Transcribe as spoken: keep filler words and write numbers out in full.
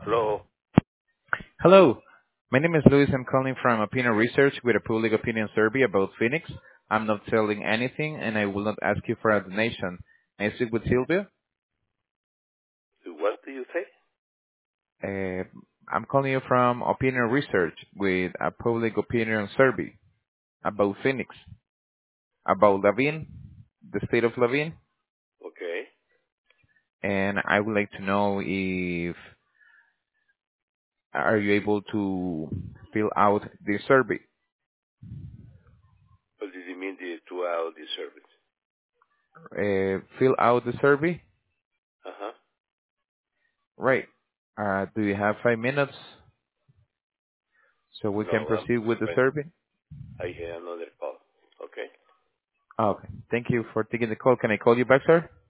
Hello. Hello. My name is Luis. I'm calling from Opinion Research with a public opinion survey about Phoenix. I'm not selling anything, and I will not ask you for a donation. May I speak with Sylvia? What do you say? Uh, I'm calling you from Opinion Research with a public opinion survey about Phoenix, about Lavin, the state of Lavin, Okay. and I would like to know if are you able to fill out the survey? What did you mean the two hour the service? Uh, fill out the survey, Uh-huh. right? Uh, do you have five minutes so we can No, I'm proceed with the right. survey? I had another call. Okay. Okay. Thank you for taking the call. Can I call you back, sir?